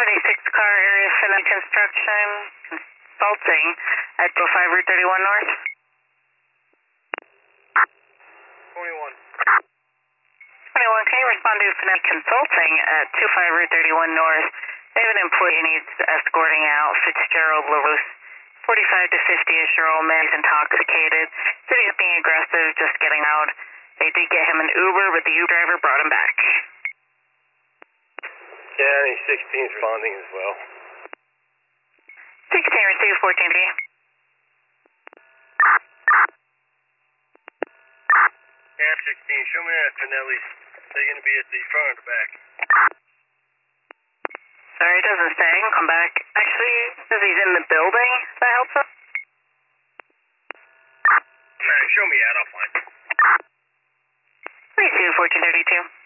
26 car area Finley Construction Consulting at 205 Route 31 North. 21. 21, can you respond to Finley Consulting at 25 Route 31 North? They have an employee needs escorting out Fitzgerald LaRousse. 45 to 50-ish-year-old man, he's intoxicated. Said he's being aggressive, just getting out. They did get him an Uber, but the Uber driver brought him back. County 16's responding as well. 16 received 14 D. Camp 16, show me that Finelli's. They're going to be at the front or the back? Sorry, it doesn't say. I can come back. Actually, says he's in the building. That helps us. Alright, show me out. I'll find it. Received 1432.